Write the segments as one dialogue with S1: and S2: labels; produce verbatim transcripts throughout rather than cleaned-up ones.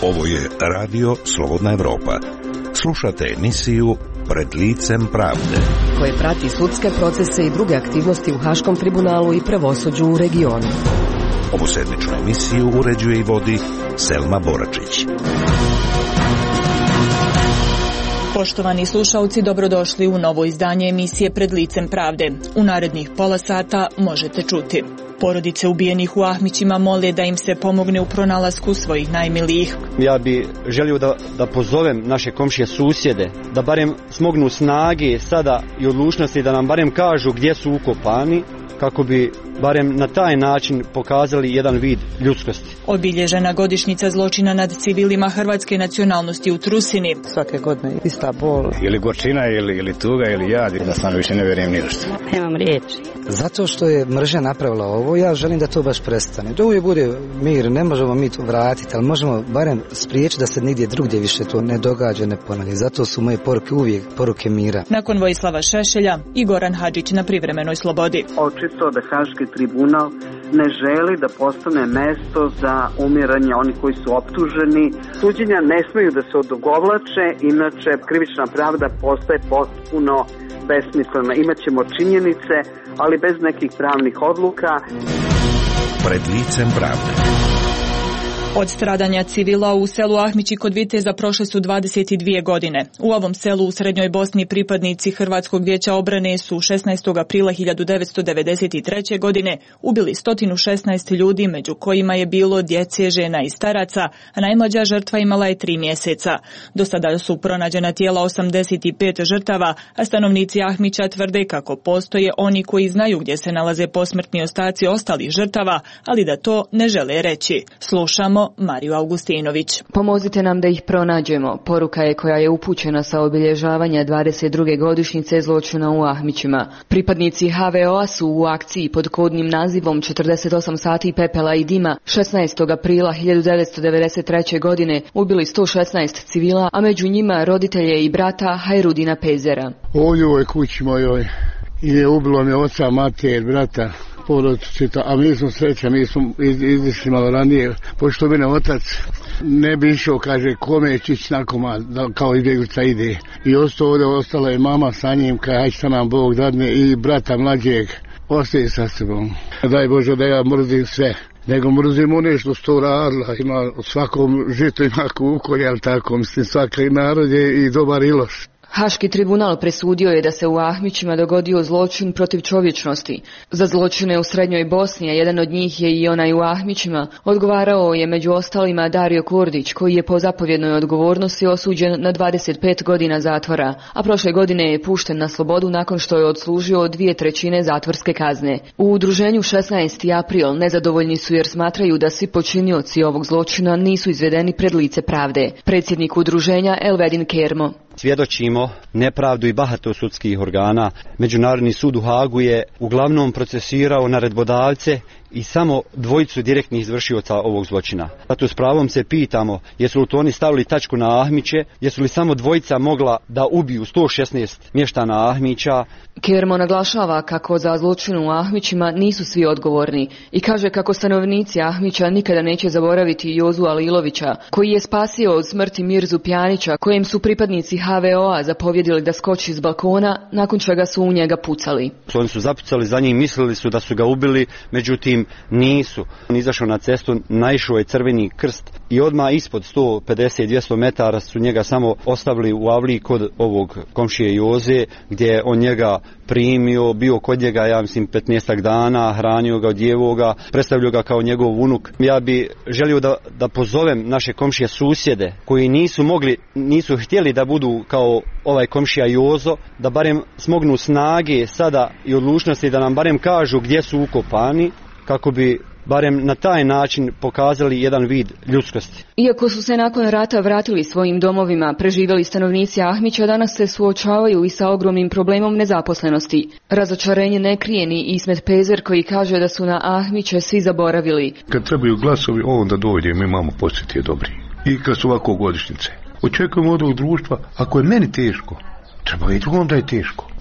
S1: Ovo je Radio Slobodna Evropa. Slušate emisiju Pred licem pravde,
S2: koje prati sudske procese i druge aktivnosti u Haškom tribunalu i pravosuđu u regionu.
S1: Ovu sedmičnu emisiju uređuje i vodi Selma Boračić.
S3: Poštovani slušalci, dobrodošli u novo izdanje emisije Pred licem pravde. U narednih pola sata možete čuti. Porodice ubijenih u Ahmićima mole da im se pomogne u pronalasku svojih najmilijih.
S4: Ja bi želio da, da pozovem naše komšije susjede, da barem smognu snage sada i odlučnosti da nam barem kažu gdje su ukopani, kako bi barem na taj način pokazali jedan vid ljudskosti.
S3: Obilježena godišnjica zločina nad civilima hrvatske nacionalnosti u Trusini.
S5: Svake godine ista bol.
S6: Ili gorčina, ili, ili tuga, ili jad. Da stvarno više ne vjerujem ni nešto.
S7: Nemam riječi.
S5: Zato što je mržnja napravila ovo, ja želim da to baš prestane. Da uvijek bude mir, ne možemo mi to vratiti, ali možemo barem spriječiti da se nigdje drugdje više to ne događa, ne ponavlja. Zato su moje poruke uvijek poruke mira.
S3: Nakon Vojislava Šešelja i Goran Hadžić na privremenoj slobodi.
S8: Očito da Haški tribunal ne želi da postane mesto za umiranje onih koji su optuženi. Suđenja ne smeju da se odugovlače, inače krivična pravda postaje potpuno besmislena. Imaćemo činjenice, ali bez nekih pravnih odluka.
S1: Pred licem pravde.
S3: Od stradanja civila u selu Ahmići kod Viteza prošle su dvadeset dvije godine. U ovom selu u Srednjoj Bosni pripadnici Hrvatskog vijeća obrane su šesnaestog aprila hiljadu devetsto devedeset treće. godine ubili sto šesnaest ljudi, među kojima je bilo djece, žena i staraca, a najmlađa žrtva imala je tri mjeseca. Do sada su pronađena tijela osamdeset pet žrtava, a stanovnici Ahmića tvrde kako postoje oni koji znaju gdje se nalaze posmrtni ostaci ostalih žrtava, ali da to ne žele reći. Slušamo Mariju Augustinović.
S9: Pomozite nam da ih pronađemo. Poruka je koja je upućena sa obilježavanja dvadeset druge godišnjice zločina u Ahmićima. Pripadnici H V O-a su u akciji pod kodnim nazivom četrdeset osam sati pepela i dima šesnaestog aprila hiljadu devetsto devedeset treće. godine ubili sto šesnaest civila, a među njima roditelje i brata Hajrudina Pezera.
S10: Ovdje u ovoj kući mojoj je ubilo mi oca, mater, brata, porodicu, a mi smo sreća, mi smo iz, izišli malo ranije, pošto mene otac ne bi išao, kaže, kome će ići nakoma, da, kao izbjeglica ide. I ostao ovdje, ostala je mama sa njim, kaže, hajde šta nam Bog dadne, i brata mlađeg, ostaje sa sobom. Daj Bože da ja mrzim sve, nego mrzim one što su to radila, ima u svakom žitu ima kukolje, ali tako, mislim, svaki narod je i dobar i loš.
S9: Haški tribunal presudio je da se u Ahmićima dogodio zločin protiv čovječnosti. Za zločine u Srednjoj Bosni, a jedan od njih je i onaj u Ahmićima, odgovarao je među ostalima Dario Kurdić, koji je po zapovjednoj odgovornosti osuđen na dvadeset pet godina zatvora, a prošle godine je pušten na slobodu nakon što je odslužio dvije trećine zatvorske kazne. U udruženju šesnaesti april nezadovoljni su jer smatraju da svi počinioci ovog zločina nisu izvedeni pred lice pravde. Predsjednik udruženja Elvedin Kermo.
S4: Svjedočimo nepravdu i bahatost sudskih organa. Međunarodni sud u Hagu je uglavnom procesirao naredbodavce i samo dvojicu direktnih izvršioca ovog zločina. Zato s pravom se pitamo, jesu li to oni stavili tačku na Ahmiće, jesu li samo dvojica mogla da ubiju sto šesnaest mještana Ahmića.
S9: Kermo naglašava kako za zločinu u Ahmićima nisu svi odgovorni i kaže kako stanovnici Ahmića nikada neće zaboraviti Jozu Alilovića, koji je spasio od smrti Mirzu Pjanića, kojem su pripadnici H V O-a zapovjedili da skoči s balkona, nakon čega su u njega pucali.
S4: Oni su zapucali za njim, mislili su da su ga ubili, međutim nisu. On izašao na cestu, naišao je Crveni krst i odmah ispod sto pedeset do dvjesto metara su njega samo ostavili u avliji kod ovog komšije Joze, gdje je on njega primio, bio kod njega, ja mislim, petnaestak dana, hranio ga, odjevao ga, predstavljao ga kao njegov unuk. Ja bi želio da, da pozovem naše komšije susjede, koji nisu mogli, nisu htjeli da budu kao ovaj komšija Jozo, da barem smognu snage sada i odlučnosti da nam barem kažu gdje su ukopani, kako bi barem na taj način pokazali jedan vid ljudskosti.
S9: Iako su se nakon rata vratili svojim domovima, preživjeli stanovnici Ahmića danas se suočavaju i sa ogromnim problemom nezaposlenosti. Razočarenje ne krije ni Ismet Pezer, koji kaže da su na Ahmiće svi zaboravili.
S11: Kad trebaju glasovi, onda dođe, mi imamo posjetije dobri. I kad su ovako godišnjice. Očekujemo od ovog društva, ako je meni teško, treba i drugom da je teško.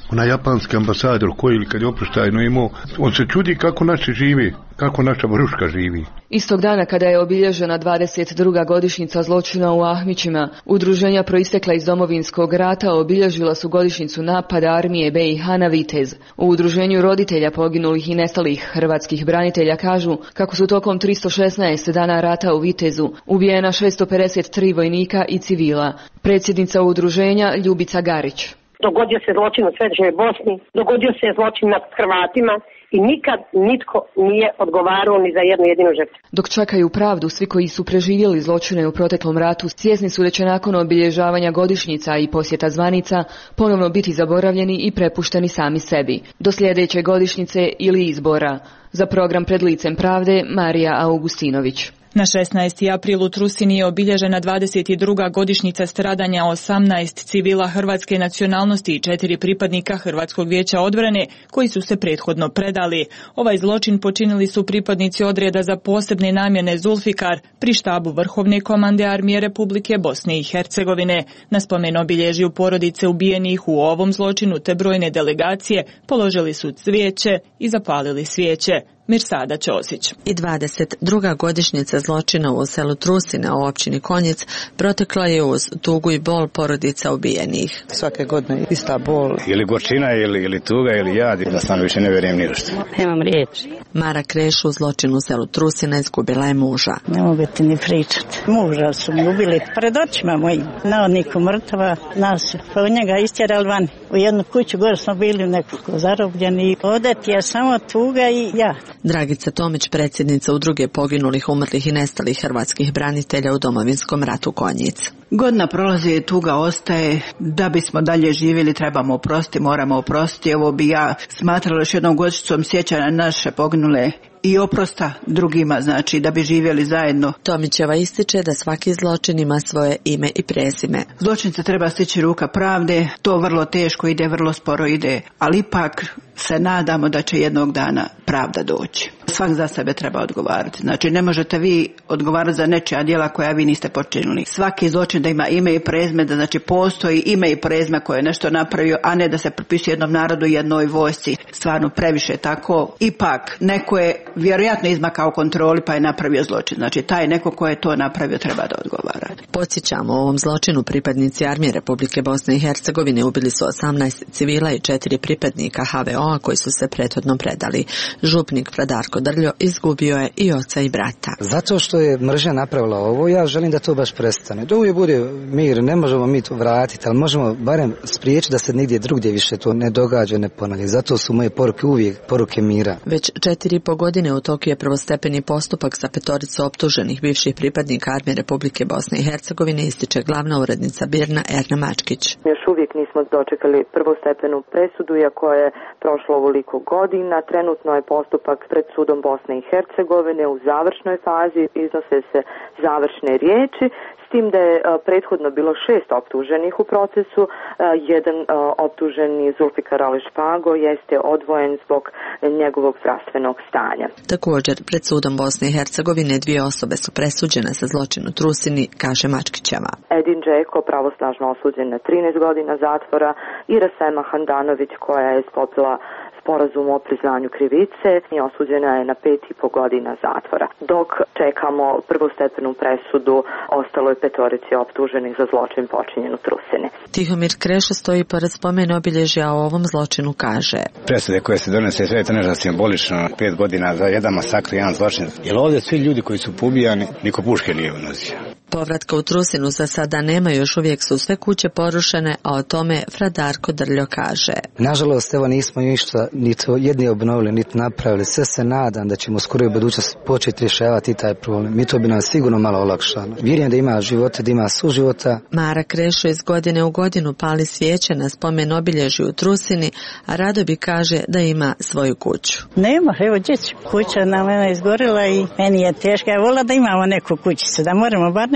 S11: Onaj japanski ambasador koji ili kad je oproštajno imao, on se čudi kako naši živi, kako naša Boruška živi.
S9: Istog dana kada je obilježena dvadeset druga godišnjica zločina u Ahmićima, udruženja proistekla iz Domovinskog rata obilježila su godišnjicu napada armije B i H na Vitez. U udruženju roditelja poginulih i nestalih hrvatskih branitelja kažu kako su tokom tristo šesnaest dana rata u Vitezu ubijena šesto pedeset tri vojnika i civila. Predsjednica udruženja Ljubica Garić.
S7: Dogodio se zločin u Središnjoj Bosni, dogodio se zločin nad Hrvatima i nikad nitko nije odgovarao ni za jednu jedinu žrtvu.
S9: Dok čekaju pravdu, svi koji su preživjeli zločine u proteklom ratu svjesni su da će nakon obilježavanja godišnjica i posjeta zvanica ponovno biti zaboravljeni i prepušteni sami sebi. Do sljedeće godišnjice ili izbora. Za program Pred licem pravde, Marija Augustinović.
S3: Na šesnaesti april u Trusini je obilježena dvadeset druga godišnjica stradanja osamnaest civila hrvatske nacionalnosti i četiri pripadnika Hrvatskog vijeća odbrane koji su se prethodno predali. Ovaj zločin počinili su pripadnici odreda za posebne namjene Zulfikar pri štabu Vrhovne komande armije Republike Bosne i Hercegovine. Na spomen obilježju porodice ubijenih u ovom zločinu te brojne delegacije položili su cvijeće i zapalili svijeće. Mirsada Ćosić.
S12: I dvadeset druga godišnjica zločina u selu Trusina u općini Konjic protekla je uz tugu i bol porodica ubijenih.
S13: Svake godine ista bol.
S6: Ili gorčina, ili, ili tuga, ili jad. Da stvarno više ne vjerujem ni što.
S13: Nemam riječi.
S12: Mara Kreš u zločinu u selu Trusina izgubila je muža.
S13: Ne mogu ti ni pričati. Muža su mi ubili pred očima mojim. Navodniku mrtva, nas od njega istjerali van. U jednu kuću gore smo bili nekako zarobljeni. Ovdje ti je samo tuga i ja.
S12: Dragica Tomić, predsjednica udruge poginulih, umrlih i nestalih hrvatskih branitelja u Domovinskom ratu Konjic.
S14: Godina prolazi i tuga ostaje. Da bismo dalje živjeli trebamo oprostiti, moramo oprostiti. Ovo bi ja smatrala još jednom godišnjicom sjećanja na naše poginule i oprosta drugima, znači da bi živjeli zajedno.
S12: Tomićeva ističe da svaki zločin ima svoje ime i prezime.
S14: Zločinca treba stići ruka pravde, to vrlo teško ide, vrlo sporo ide, ali ipak se nadamo da će jednog dana pravda doći. Svak za sebe treba odgovarati. Znači ne možete vi odgovarati za nečija djela koja vi niste počinili. Svaki zločin da ima ime i prezime, da znači postoji ime i prezime koje je nešto napravio, a ne da se propisuje jednom narodu, jednoj vojsci. Stvarno previše tako. Ipak neko je vjerojatno izmakao kontroli pa je napravio zločin. Znači taj neko ko je to napravio treba da odgovara.
S12: Podsjećamo, u ovom zločinu pripadnici armije Republike Bosne i Hercegovine ubili su osamnaest civila i četiri pripadnika H V O-a koji su se prethodno predali. Župnik Fradarko Drljo izgubio je i oca i brata.
S5: Zato što je mržnja napravila ovo, ja želim da to baš prestane. Da uvijek bude mir, ne možemo mi to vratiti, ali možemo barem spriječiti da se nigdje drugdje više to ne događa, ne ponavlja. Zato su moje poruke uvijek poruke mira.
S12: Već četiri i po godine u toku je prvostepeni postupak za petoricu optuženih bivših pripadnika armije Republike Bosne i Hercegovine, ističe glavna urednica Birna Erna Mačkić.
S15: Još uvijek nismo dočekali prvostepenu presudu, iako je prošlo ovoliko godina. Trenutno je postupak pred sudom Bosne i Hercegovine u završnoj fazi, iznose se završne riječi, s tim da je prethodno bilo šest optuženih u procesu. Jedan optuženi Zulfikar Ali Špago jeste odvojen zbog njegovog zdravstvenog stanja.
S12: Također, pred sudom Bosne i Hercegovine dvije osobe su presuđene za zločin u Trusini, kaže Mačkićeva.
S15: Edin Džeko, pravosnažno osuđen na trinaest godina zatvora, i Rasema Handanović, koja je sklopila sporazum o priznanju krivice i osuđena je na pet i po godina zatvora. Dok čekamo prvostepenu presudu, ostalo je petorici optuženih za zločin počinjen u Trusini.
S12: Tihomir Kreša stoji pored spomen obilježja, o ovom zločinu kaže:
S6: Presude koje se donese sve je to nešto simbolično, pet godina za jedan masakr, jedan zločin. Jer ovdje svi ljudi koji su pobijani, niko puške nije unosio.
S12: Povratka u Trusinu za sada nema, još uvijek su sve kuće porušene, a o tome Fradarko Drljo kaže:
S5: Nažalost, evo nismo ništa niti jedni obnovili, niti napravili. Sve se nadam da ćemo skoro u budućnosti početi rješavati taj problem. Mi to bi nam sigurno malo olakšalo. Vjerujem da ima života, da ima suživota.
S12: Mara Krešo iz godine u godinu pali svijeće na spomen obilježju u Trusini, a rado bi kaže da ima svoju kuću.
S13: Nema, evo djeću. Kuća nam je izgorila i meni je teška. Ja volila da imamo neku kućicu, da moramo bar neku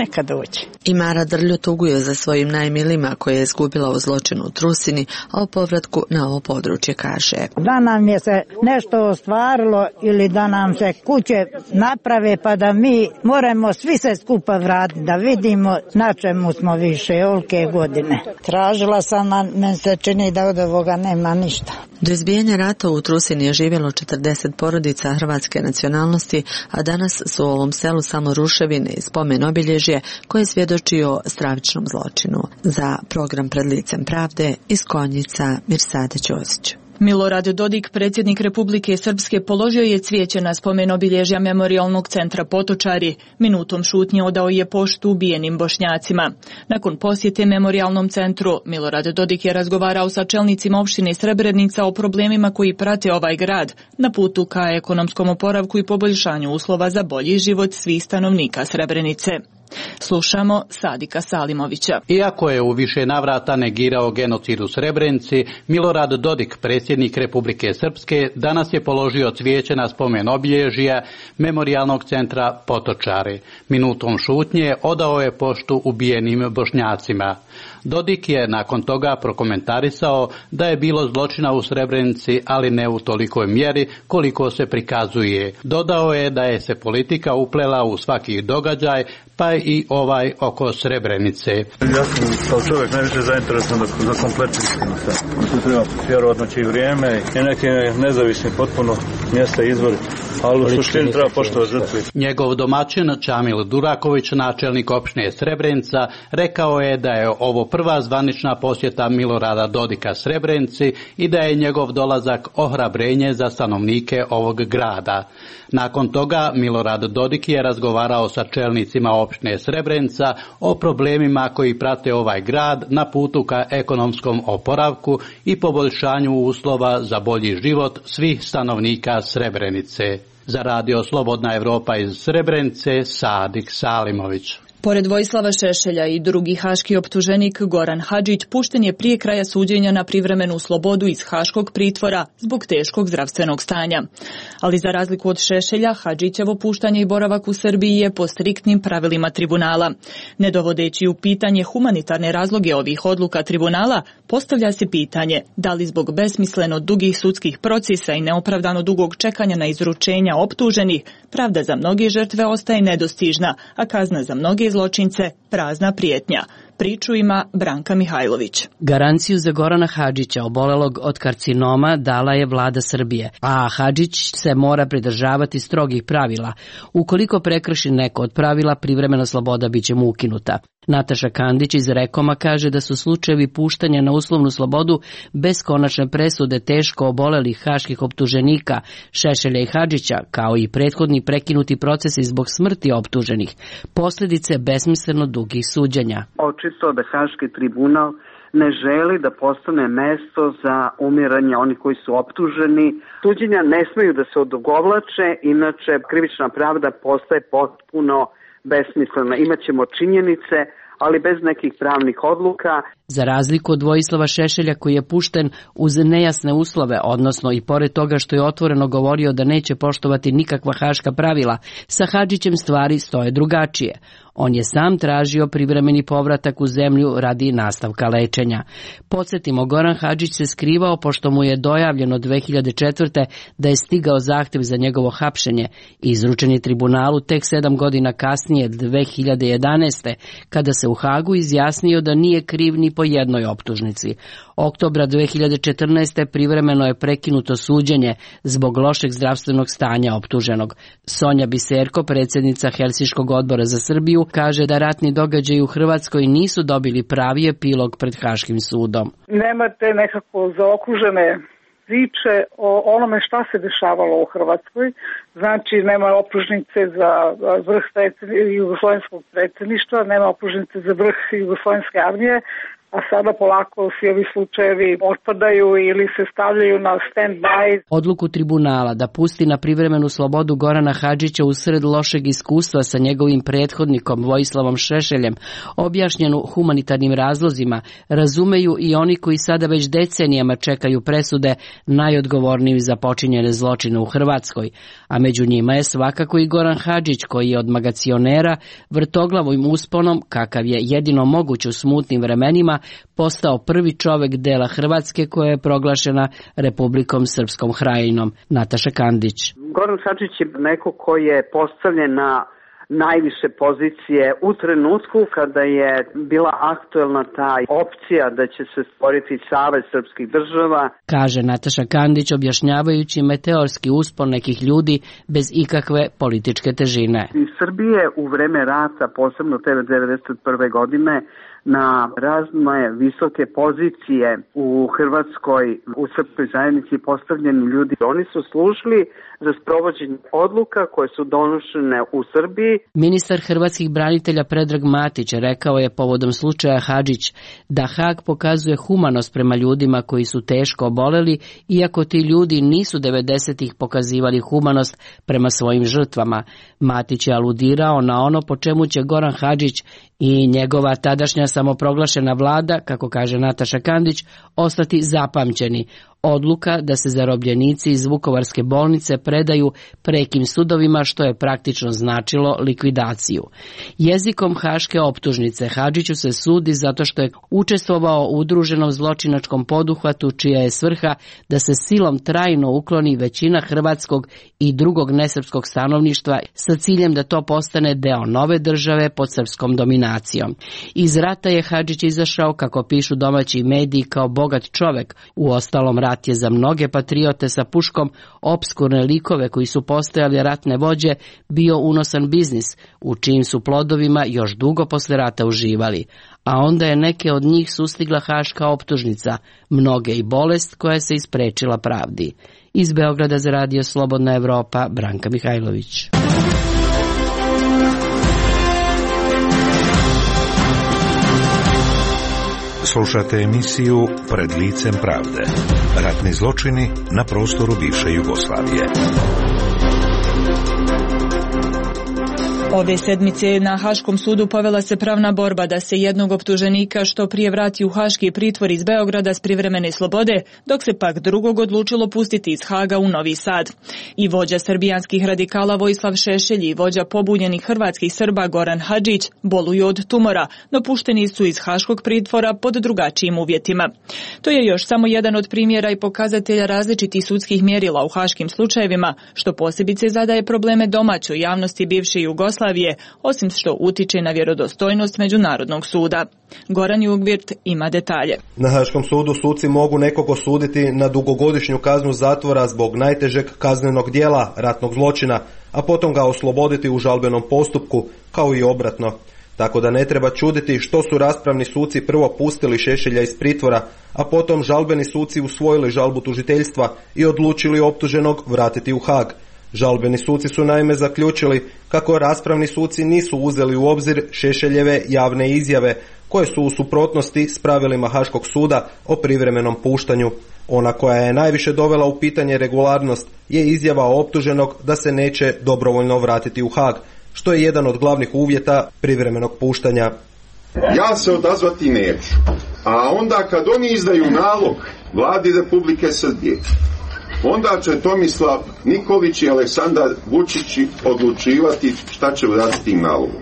S13: neka dođe.
S12: I Mara Drljo tuguje za svojim najmilima koje je izgubila u zločinu u Trusini, a o povratku na ovo područje kaže:
S16: da nam je se nešto ostvarilo ili da nam se kuće naprave pa da mi moramo svi se skupa vratiti, da vidimo na čemu smo više olke godine. Tražila sam, a meni se čini da od ovoga nema ništa.
S12: Do izbijanja rata u Trusini je živjelo četrdeset porodica hrvatske nacionalnosti, a danas su u ovom selu samo ruševine i spomen obilježje koje svjedoči o stravičnom zločinu. Za program Pred licem pravde iz Konjica, Mirsada Ćosić.
S3: Milorad Dodik, predsjednik Republike Srpske, položio je cvijeće na spomen obilježja Memorijalnog centra Potočari. Minutom šutnje odao je poštu ubijenim Bošnjacima. Nakon posjete Memorijalnom centru, Milorad Dodik je razgovarao sa čelnicima opštine Srebrenica o problemima koji prate ovaj grad na putu ka ekonomskom oporavku i poboljšanju uslova za bolji život svih stanovnika Srebrenice. Slušamo Sadika Salimovića.
S17: Iako je u više navrata negirao genocid u Srebrenici, Milorad Dodik, predsjednik Republike Srpske, danas je položio cvijeće na spomen obilježja Memorijalnog centra Potočari. Minutom šutnje odao je poštu ubijenim Bošnjacima. Dodik je nakon toga prokomentarisao da je bilo zločina u Srebrenici, ali ne u tolikoj mjeri koliko se prikazuje. Dodao je da je se politika uplela u svaki događaj, pa i ovaj oko Srebrenice.
S18: Ja sam kao čovjek najviše zainteresovan za kompletnu istinu. Tu treba vjerovatno će i vrijeme i neke nezavisni potpuno mjesta izvori, ali u suštini treba poštovati žrtve.
S17: Njegov domaćin Čamil Duraković, načelnik opštine Srebrenica, rekao je da je ovo prva zvanična posjeta Milorada Dodika Srebrenici i da je njegov dolazak ohrabrenje za stanovnike ovog grada. Nakon toga Milorad Dodik je razgovarao sa čelnicima opštine Srebrenica o problemima koji prate ovaj grad na putu ka ekonomskom oporavku i poboljšanju uslova za bolji život svih stanovnika Srebrenice. Za radio Slobodna Evropa iz Srebrenice, Sadik Salimović.
S3: Pored Vojislava Šešelja i drugi haški optuženik Goran Hadžić pušten je prije kraja suđenja na privremenu slobodu iz haškog pritvora zbog teškog zdravstvenog stanja. Ali za razliku od Šešelja, Hadžićevo puštanje i boravak u Srbiji je po striktnim pravilima tribunala. Ne dovodeći u pitanje humanitarne razloge ovih odluka tribunala, postavlja se pitanje da li zbog besmisleno dugih sudskih procesa i neopravdano dugog čekanja na izručenja optuženih, pravda za mnoge žrtve ostaje nedostižna, a kazna za mnoge zločince prazna prijetnja. Priču ima Branka Mihajlović.
S19: Garanciju za Gorana Hadžića, obolelog od karcinoma, dala je vlada Srbije, a Hadžić se mora pridržavati strogih pravila. Ukoliko prekrši neko od pravila, privremena sloboda biće mu ukinuta. Nataša Kandić iz Rekoma kaže da su slučajevi puštanja na uslovnu slobodu bez konačne presude teško obolelih haških optuženika Šešelja i Hadžića, kao i prethodni prekinuti procesi zbog smrti optuženih, posljedice besmisleno dugih suđenja.
S8: Očito da Haški tribunal ne želi da postane mesto za umiranje onih koji su optuženi. Suđenja ne smeju da se odugovlače, inače krivična pravda postaje potpuno besmislena. Imaćemo činjenice, ali bez nekih pravnih odluka.
S19: Za razliku od Vojislava Šešelja, koji je pušten uz nejasne uslove, odnosno i pored toga što je otvoreno govorio da neće poštovati nikakva haška pravila, sa Hadžićem stvari stoje drugačije. On je sam tražio privremeni povratak u zemlju radi nastavka lečenja. Podsjetimo, Goran Hadžić se skrivao pošto mu je dojavljeno dve hiljade četvrte da je stigao zahtjev za njegovo hapšenje i izručen je tribunalu tek sedam godina kasnije, dve hiljade jedanaeste. kada se u Hagu izjasnio da nije kriv ni po jednoj optužnici. Oktobra dve hiljade četrnaeste. privremeno je prekinuto suđenje zbog lošeg zdravstvenog stanja optuženog. Sonja Biserko, predsjednica Helsinškog odbora za Srbiju, kaže da ratni događaji u Hrvatskoj nisu dobili pravi epilog pred Haškim sudom.
S20: Nemate nekako zaokružene priče o onome šta se dešavalo u Hrvatskoj. Znači, nema optužnice za vrh jugoslovenskog predsjedništva, nema optužnice za vrh jugoslovenske armije, a sada polako svi ovi slučajevi otpadaju ili se stavljaju na stand-by.
S19: Odluku tribunala da pusti na privremenu slobodu Gorana Hadžića usred lošeg iskustva sa njegovim prethodnikom Vojislavom Šešeljem, objašnjenu humanitarnim razlozima, razumeju i oni koji sada već decenijama čekaju presude najodgovornijim za počinjene zločine u Hrvatskoj, a među njima je svakako i Goran Hadžić koji je od magacionera vrtoglavim usponom, kakav je jedino moguć u smutnim vremenima, postao prvi čovek dela Hrvatske koja je proglašena Republikom Srpskom Krajinom. Nataša Kandić.
S8: Goran Hadžić je neko koji je postavljen na najviše pozicije u trenutku kada je bila aktuelna ta opcija da će se stvoriti Savez srpskih država.
S19: Kaže Nataša Kandić objašnjavajući meteorski uspon nekih ljudi bez ikakve političke težine.
S8: Iz Srbije u vreme rata, posebno te devedeset prve godine, na razne visoke pozicije u Hrvatskoj, u srpskoj zajednici postavljeni ljudi. Oni su služili za sprovođenje odluka koje su donošene u Srbiji.
S19: Ministar hrvatskih branitelja Predrag Matić rekao je povodom slučaja Hadžić da Hag pokazuje humanost prema ljudima koji su teško oboleli, iako ti ljudi nisu devedesetih pokazivali humanost prema svojim žrtvama. Matić je aludirao na ono po čemu će Goran Hadžić i njegova tadašnja samoproglašena vlada, kako kaže Nataša Kandić, ostati zapamćeni. Odluka da se zarobljenici iz Vukovarske bolnice predaju prekim sudovima, što je praktično značilo likvidaciju. Jezikom haške optužnice Hadžiću se sudi zato što je učestvovao u udruženom zločinačkom poduhvatu čija je svrha da se silom trajno ukloni većina hrvatskog i drugog nesrpskog stanovništva sa ciljem da to postane deo nove države pod srpskom dominacijom. Iz rata je Hadžić izašao, kako pišu domaći mediji, kao bogat čovek. U ostalom, rat je za mnoge patriote sa puškom, opskurne likove koji su postajali ratne vođe, bio unosan biznis, u čijim su plodovima još dugo posle rata uživali. A onda je neke od njih sustigla haška optužnica, mnoge i bolest koja se isprečila pravdi. Iz Beograda za radio Slobodna Evropa, Branka Mihajlović.
S1: Slušate emisiju Pred licem pravde. Ratni zločini na prostoru bivše Jugoslavije.
S3: Ove sedmice na Haškom sudu povela se pravna borba da se jednog optuženika što prije vrati u haški pritvor iz Beograda s privremene slobode, dok se pak drugog odlučilo pustiti iz Haga u Novi Sad. I vođa srbijanskih radikala Vojislav Šešelj i vođa pobunjenih hrvatskih Srba Goran Hadžić boluju od tumora, no pušteni su iz haškog pritvora pod drugačijim uvjetima. To je još samo jedan od primjera i pokazatelja različitih sudskih mjerila u haškim slučajevima, što posebice zadaje probleme domaćoj javnosti bivše Jugoslavije, osim što utiče na vjerodostojnost Međunarodnog suda. Goran Jugvirt ima detalje.
S21: Na Haškom sudu suci mogu nekog osuditi na dugogodišnju kaznu zatvora zbog najtežeg kaznenog dijela, ratnog zločina, a potom ga osloboditi u žalbenom postupku, kao i obratno. Tako da ne treba čuditi što su raspravni suci prvo pustili Šešelja iz pritvora, a potom žalbeni suci usvojili žalbu tužiteljstva i odlučili optuženog vratiti u Hag. Žalbeni suci su naime zaključili kako raspravni suci nisu uzeli u obzir Šešeljeve javne izjave, koje su u suprotnosti s pravilima Haškog suda o privremenom puštanju. Ona koja je najviše dovela u pitanje regularnost je izjava optuženog da se neće dobrovoljno vratiti u Hag, što je jedan od glavnih uvjeta privremenog puštanja.
S22: Ja se odazvati neću, a onda kad oni izdaju nalog vladi Republike Srbije, onda će Tomislav Nikolić i Aleksandar Vučić odlučivati šta će uraditi tim nalogom.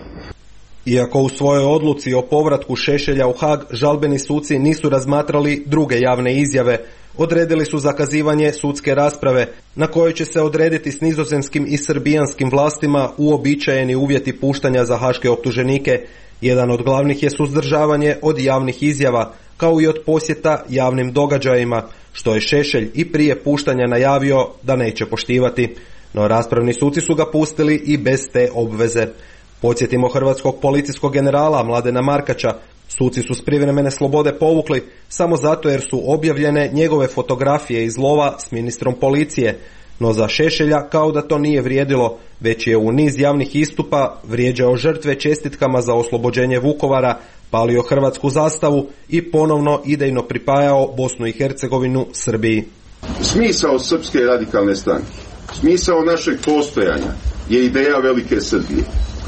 S21: Iako u svojoj odluci o povratku Šešelja u Hag žalbeni suci nisu razmatrali druge javne izjave, odredili su zakazivanje sudske rasprave na kojoj će se odrediti s nizozemskim i srbijanskim vlastima uobičajeni uvjeti puštanja za haške optuženike. Jedan od glavnih je suzdržavanje od javnih izjava, kao i od posjeta javnim događajima, što je Šešelj i prije puštanja najavio da neće poštivati. No raspravni suci su ga pustili i bez te obveze. Podsjetimo hrvatskog policijskog generala Mladena Markača. Suci su s privremene slobode povukli samo zato jer su objavljene njegove fotografije iz lova s ministrom policije. No za Šešelja kao da to nije vrijedilo, već je u niz javnih istupa vrijeđao žrtve čestitkama za oslobođenje Vukovara, palio hrvatsku zastavu i ponovno idejno pripajao Bosnu i Hercegovinu Srbiji.
S22: Smisao Srpske radikalne stranke, smisao našeg postojanja je ideja Velike Srbije.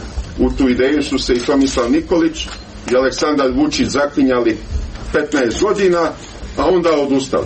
S22: U tu ideju su se i Tomislav Nikolić i Aleksandar Vučić zaklinjali petnaest godina, a onda odustali.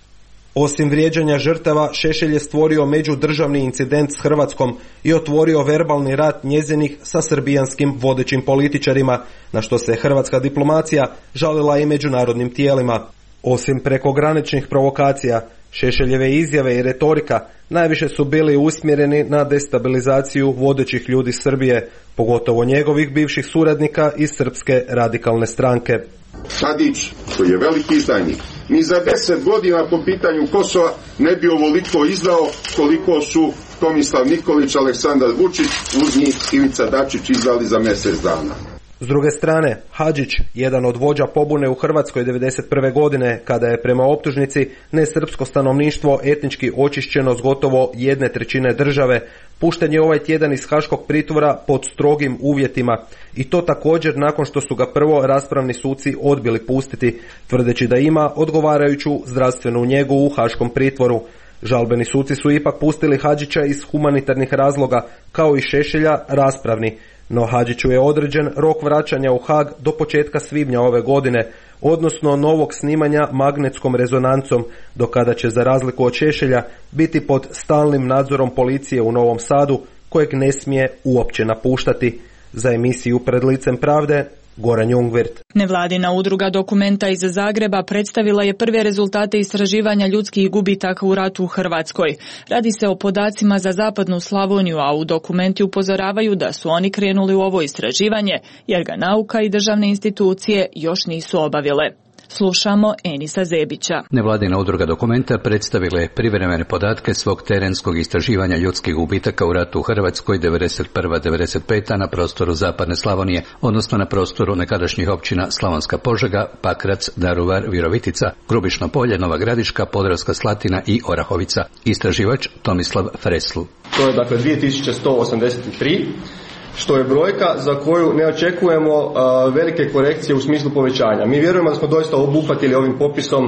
S21: Osim vrijeđanja žrtava, Šešelj je stvorio međudržavni incident s Hrvatskom i otvorio verbalni rat njezinih sa srbijanskim vodećim političarima, na što se hrvatska diplomacija žalila i međunarodnim tijelima. Osim prekograničnih provokacija, Šešeljeve izjave i retorika najviše su bili usmjereni na destabilizaciju vodećih ljudi Srbije, pogotovo njegovih bivših suradnika iz Srpske radikalne stranke.
S22: Tadić, koji je veliki izdajnik, ni za deset godina po pitanju Kosova ne bi ovoliko izdao koliko su Tomislav Nikolić, Aleksandar Vučić, uz njih Ivica Dačić izdali za mjesec dana.
S21: S druge strane, Hadžić, jedan od vođa pobune u Hrvatskoj devedeset prve godine, kada je prema optužnici nesrpsko stanovništvo etnički očišćeno s gotovo jedne trećine države, pušten je ovaj tjedan iz haškog pritvora pod strogim uvjetima, i to također nakon što su ga prvo raspravni suci odbili pustiti, tvrdeći da ima odgovarajuću zdravstvenu njegu u haškom pritvoru. Žalbeni suci su ipak pustili Hadžića iz humanitarnih razloga, kao i Šešelja raspravni. No Hadžiću je određen rok vraćanja u Haag do početka svibnja ove godine, odnosno novog snimanja magnetskom rezonancom, do kada će za razliku od Šešelja biti pod stalnim nadzorom policije u Novom Sadu, kojeg ne smije uopće napuštati. Za emisiju Pred licem pravde, Goran Jungwirth.
S3: Nevladina udruga Dokumenta iz Zagreba predstavila je prve rezultate istraživanja ljudskih gubitaka u ratu u Hrvatskoj. Radi se o podacima za zapadnu Slavoniju, a u Dokumenti upozoravaju da su oni krenuli u ovo istraživanje, jer ga nauka i državne institucije još nisu obavile. Slušamo Enisa Zebića.
S2: Nevladina udruga Dokumenta predstavila je privremene podatke svog terenskog istraživanja ljudskih gubitaka u ratu u Hrvatskoj devedeset prva do devedeset peta na prostoru zapadne Slavonije, odnosno na prostoru nekadašnjih općina Slavonska Požega, Pakrac, Daruvar, Virovitica, Grubišno Polje, Nova Gradiška, Podravska Slatina i Orahovica. Istraživač Tomislav Fresl.
S10: To je dakle dvije tisuće sto osamdeset tri, što je brojka za koju ne očekujemo uh, velike korekcije u smislu povećanja. Mi vjerujemo da smo doista obuhvatili ovim popisom uh,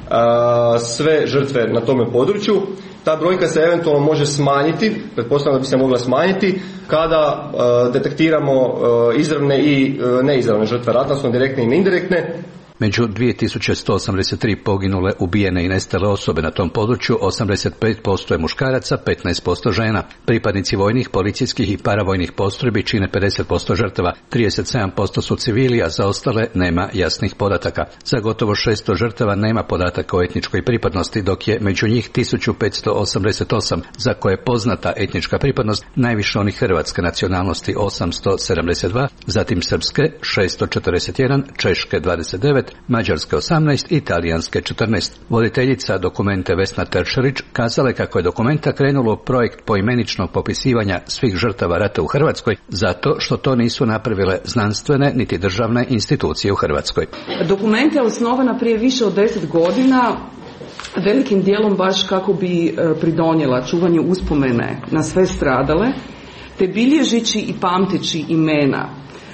S10: sve žrtve na tome području. Ta brojka se eventualno može smanjiti, pretpostavljam da bi se mogla smanjiti, kada uh, detektiramo uh, izravne i uh, neizravne žrtve rata, odnosno direktne i neindirektne.
S2: Među dvije tisuće sto osamdeset tri poginule, ubijene i nestale osobe na tom području, osamdeset pet posto je muškaraca, petnaest posto žena. Pripadnici vojnih, policijskih i paravojnih postrojbi čine pedeset posto žrtava, trideset sedam posto su civili, a za ostale nema jasnih podataka. Za gotovo šesto žrtava nema podataka o etničkoj pripadnosti, dok je među njih tisuću petsto osamdeset osam za koje je poznata etnička pripadnost, najviše onih hrvatske nacionalnosti osamsto sedamdeset dva, zatim srpske šesto četrdeset jedan, češke dvadeset devet, mađarske osamnaest i talijanske četrnaest. Voditeljica Dokumente Vesna Teršelić kazala je kako je Dokumenta krenulo projekt poimeničnog popisivanja svih žrtava rata u Hrvatskoj zato što to nisu napravile znanstvene niti državne institucije u Hrvatskoj.
S23: Dokumenta je osnovana prije više od deset godina, velikim dijelom baš kako bi pridonijela čuvanju uspomene na sve stradale, te bilježići i pamteći imena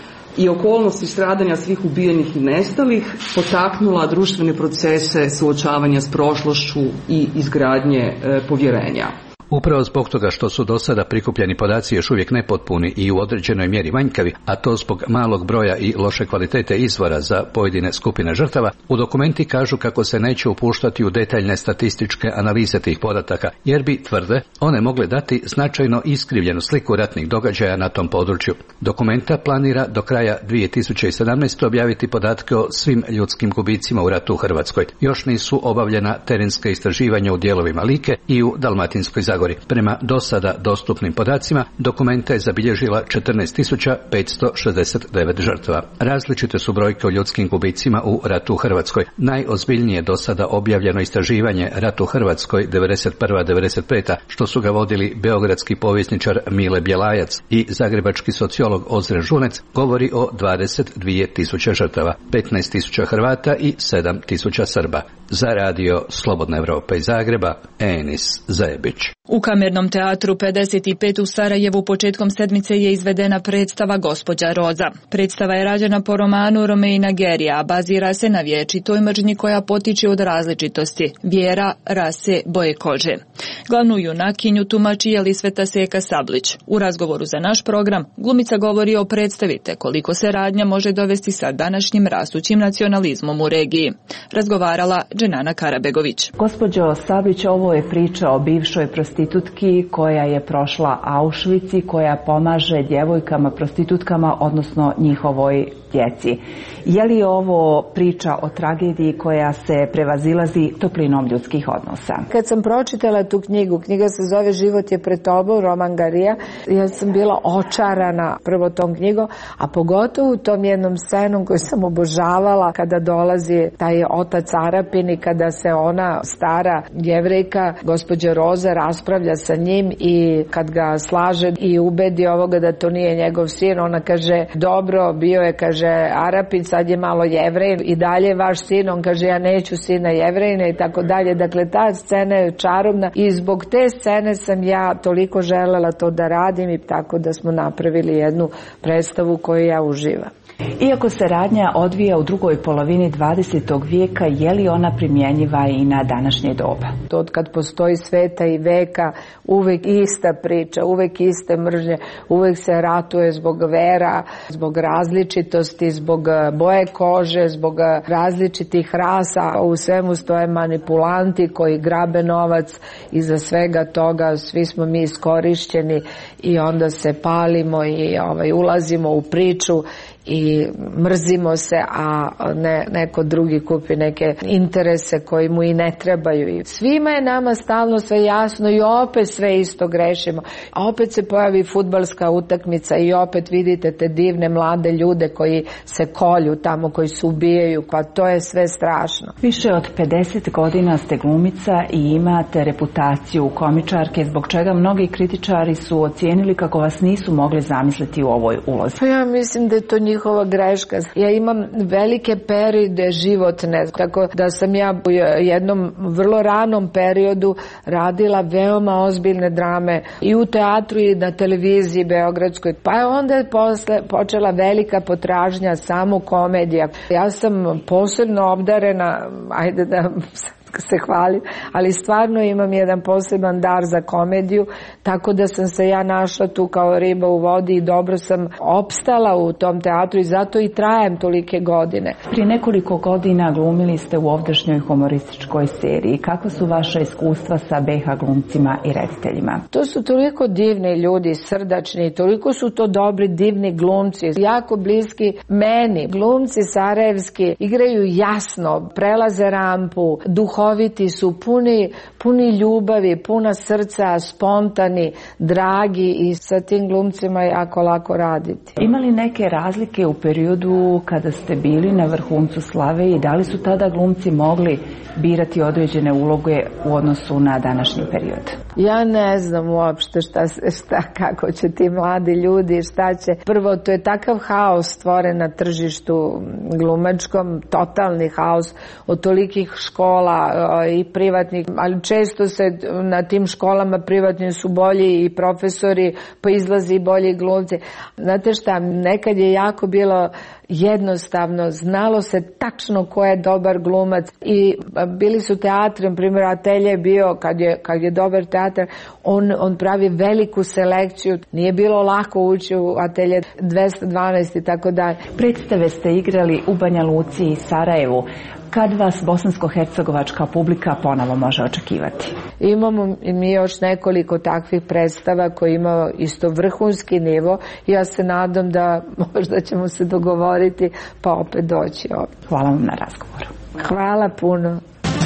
S23: i okolnosti stradanja svih ubijenih i nestalih, potaknula društvene procese suočavanja s prošlošću i izgradnje e, povjerenja.
S2: Upravo zbog toga što su do sada prikupljeni podaci još uvijek nepotpuni i u određenoj mjeri manjkavi, a to zbog malog broja i loše kvalitete izvora za pojedine skupine žrtava, u Dokumenti kažu kako se neće upuštati u detaljne statističke analize tih podataka, jer bi, tvrde, one mogle dati značajno iskrivljenu sliku ratnih događaja na tom području. Dokumenta planira do kraja dvije tisuće sedamnaeste. objaviti podatke o svim ljudskim gubicima u ratu u Hrvatskoj. Još nisu obavljena terenska istraživanja u dijelovima Like i u Dalmatinskoj Zagori. Prema do sada dostupnim podacima, Dokumenta je zabilježila četrnaest tisuća petsto šezdeset devet žrtava. Različite su brojke o ljudskim gubicima u ratu u Hrvatskoj. Najozbiljnije do sada objavljeno istraživanje ratu u Hrvatskoj devedeset prva do devedeset peta. što su ga vodili beogradski povjesničar Mile Bjelajac i zagrebački sociolog Ozren Žunec, govori o dvadeset dvije tisuće žrtava, petnaest tisuća Hrvata i sedam tisuća Srba. Za radio Slobodna Evropa iz Zagreba, Enis Zajebić.
S3: U Kamernom teatru pedeset pet u Sarajevu početkom sedmice je izvedena predstava Gospođa Roza. Predstava je rađena po romanu Romejna Gerija, a bazira se na vječitoj mržnji koja potiče od različitosti, vjera, rase, boje kože. Glavnu junakinju tumači Jelisveta Seka Sablić. U razgovoru za naš program glumica govori o predstavi te koliko se radnja može dovesti sa današnjim rastućim nacionalizmom u regiji. Razgovarala Dženana Karabegović.
S4: Gospođo Sablić, ovo je priča o bivšoj prostitutki koja je prošla Auschwitz i koja pomaže djevojkama prostitutkama, odnosno njihovoj djeci. Je li ovo priča o tragediji koja se prevazilazi toplinom ljudskih odnosa?
S7: Kad sam pročitala tu knjigu, knjiga se zove Život je pred tobom, roman Garija, ja sam bila očarana prvo tom knjigom, a pogotovo tom jednom scenom koju sam obožavala kada dolazi taj otac Arapin i kada se ona, stara Jevrejka, gospođa Roza, raspravlja sa njim i kad ga slaže i ubedi ovoga da to nije njegov sin, ona kaže, dobro, bio je, kaže, Arapin, sad je malo Jevrej i dalje vaš sin, on kaže, ja neću sina Jevrejna i tako dalje. Dakle, ta scena je čarobna i zbog te scene sam ja toliko želela to da radim i tako da smo napravili jednu predstavu koju ja uživam.
S4: Iako se radnja odvija u drugoj polovini dvadesetog vijeka, je li ona primjenjiva i na današnje doba?
S7: To od kad postoji sveta i veka, uvek ista priča, uvek iste mržnje, uvek se ratuje zbog vera, zbog različitosti, zbog boje kože, zbog različitih rasa. U svemu stoje manipulanti koji grabe novac, iza svega toga svi smo mi iskorišćeni i onda se palimo i ovaj, ulazimo u priču i mrzimo se, a ne, neko drugi kupi neke interese koji mu i ne trebaju. I svima je nama stalno sve jasno i opet sve isto grešimo. A opet se pojavi fudbalska utakmica i opet vidite te divne mlade ljude koji se kolju tamo, koji se ubijaju, pa to je sve strašno.
S4: Više od pedeset godina ste glumica i imate reputaciju komičarke, zbog čega mnogi kritičari su ocijenili kako vas nisu mogli zamisliti u ovoj ulozi.
S7: Pa ja mislim da je to njihova greška. Ja imam velike periode životne, tako da sam ja u jednom vrlo ranom periodu radila veoma ozbiljne drame i u teatru i na televiziji beogradskoj. Pa je onda posle počela velika potražnja samo komedija. Ja sam posebno obdarena, ajde da se hvalim, ali stvarno imam jedan poseban dar za komediju, tako da sam se ja našla tu kao riba u vodi i dobro sam opstala u tom teatru i zato i trajem tolike godine.
S4: Prije nekoliko godina glumili ste u ovdašnjoj humorističkoj seriji. Kako su vaša iskustva sa be ha glumcima i rediteljima?
S7: To su toliko divni ljudi, srdačni, toliko su to dobri, divni glumci, jako bliski meni. Glumci sarajevski igraju jasno, prelaze rampu, duhovno, duhoviti su, puni, puni ljubavi, puna srca, spontani, dragi i sa tim glumcima je jako lako raditi.
S4: Ima li neke razlike u periodu kada ste bili na vrhuncu slave i da li su tada glumci mogli birati određene uloge u odnosu na današnji period?
S7: Ja ne znam uopšte šta, šta, kako će ti mladi ljudi, šta će. Prvo, to je takav haos stvoren na tržištu glumačkom, totalni haos od tolikih škola i privatnih, ali često se na tim školama privatnim su bolji i profesori, pa izlazi i bolji glumci. Znate šta, nekad je jako bilo jednostavno, znalo se tačno ko je dobar glumac i bili su teatri, na primjer Atelje je bio, kad je, kad je dobar teatar, on, on pravi veliku selekciju, nije bilo lako ući u Atelje dvesta dvanaest i tako dalje.
S4: Predstave ste igrali u Banja Luci i Sarajevu. Kad vas bosansko-hercegovačka publika ponovo može očekivati?
S7: Imamo mi još nekoliko takvih predstava koji imaju isto vrhunski nivo. Ja se nadam da možda ćemo se dogovoriti pa opet doći ovdje.
S4: Hvala vam na razgovoru.
S7: Hvala puno.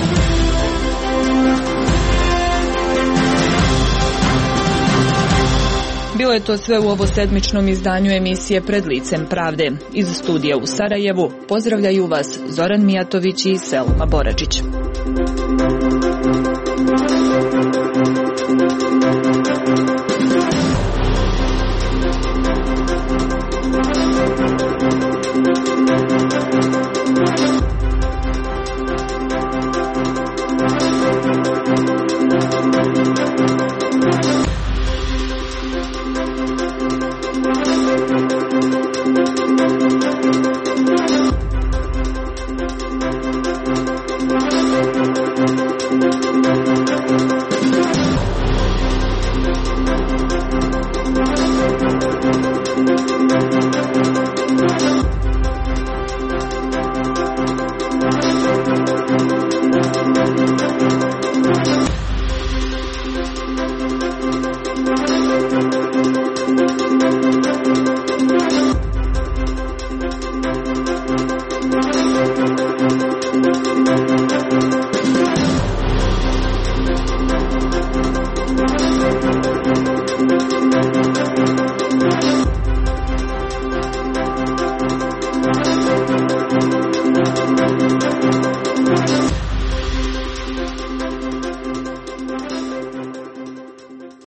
S3: Bilo je to sve u ovo sedmičnom izdanju emisije Pred licem pravde. Iz studija u Sarajevu pozdravljaju vas Zoran Mijatović i Selma Boračić.